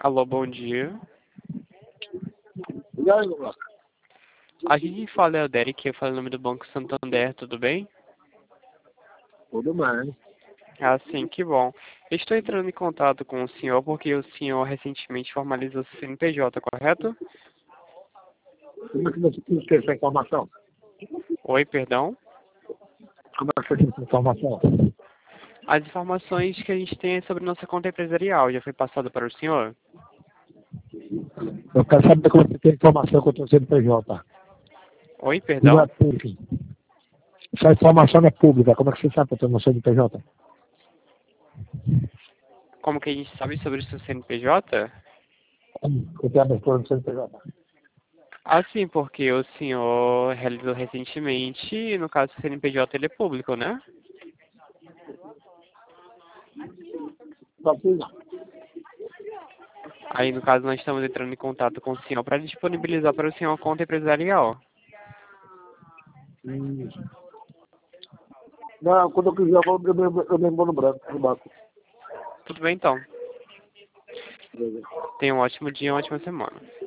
Alô, bom dia. E aí, Lucas? Aqui quem fala é o Derek, eu falo em nome do Banco Santander, tudo bem? Tudo bem. Ah, sim, que bom. Estou entrando em contato com o senhor porque o senhor recentemente formalizou seu CNPJ, correto? Como é que você tem essa informação? Oi, perdão. Como é que você tem essa informação? As informações que a gente tem é sobre nossa conta empresarial já foi passado para o senhor? Eu quero saber como você tem informação que eu estou sendo PJ. Oi, E não é perdão. pública. Essa informação não é pública. Como é que você sabe que eu estou sendo PJ? Como que a gente sabe sobre o seu CNPJ? Eu tenho abertura no CNPJ. Ah, sim, porque o senhor realizou recentemente, e no caso o CNPJ ele é público, né? Não precisa. Aí, no caso, nós estamos entrando em contato com o senhor para disponibilizar para o senhor a conta empresarial. Não, quando eu quiser, eu mesmo vou no branco, no banco. Tudo bem, então. Beleza. Tenha um ótimo dia e uma ótima semana.